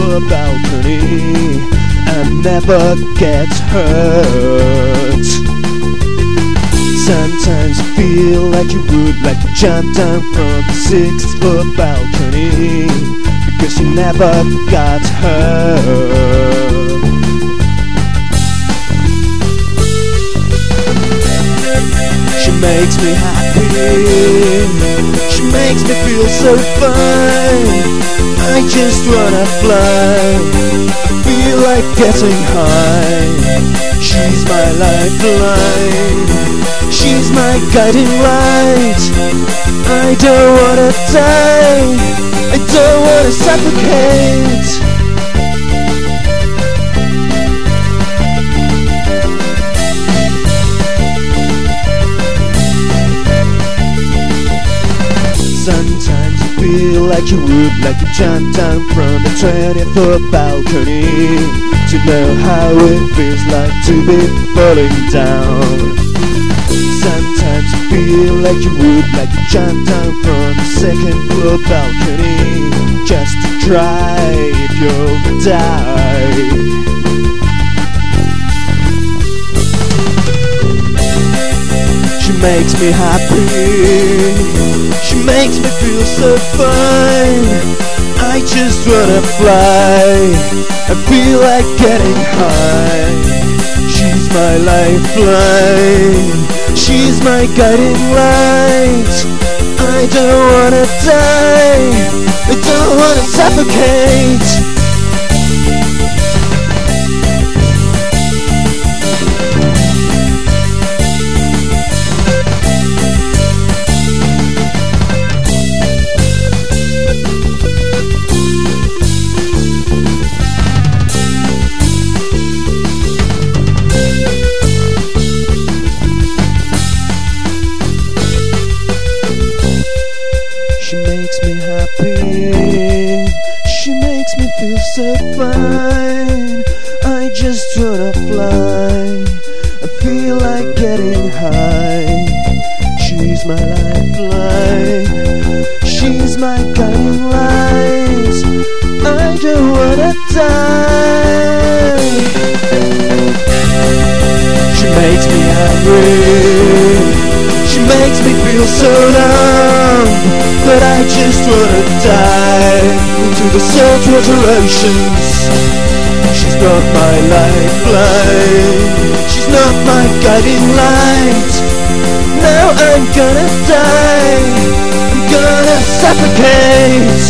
the balcony and never gets hurt. Sometimes you feel like you would like to jump down from the 6-foot balcony because you never got hurt. She makes me happy, she makes me feel so fine. I just wanna fly, feel like getting high. She's my lifeline, she's my guiding light. I don't wanna die, I don't wanna suffocate. Sometimes you feel like you would like to jump down from the 20-foot balcony to know how it feels like to be falling down. Sometimes you feel like you would like to jump down from the 2nd-floor balcony just to try if you'll die. She makes me happy, she makes me feel so fine. I just wanna fly, I feel like getting high. She's my lifeline, she's my guiding light. I don't wanna die, I don't wanna suffocate. She makes me happy, she makes me feel so fine. I just wanna fly, I feel like getting high. She's my lifeline, she's my guiding light. I don't wanna die. She makes me angry, she makes me feel so numb that I just wanna dive into the saltwater oceans. She's not my lifeline, she's not my guiding light. Now I'm gonna die, I'm gonna suffocate.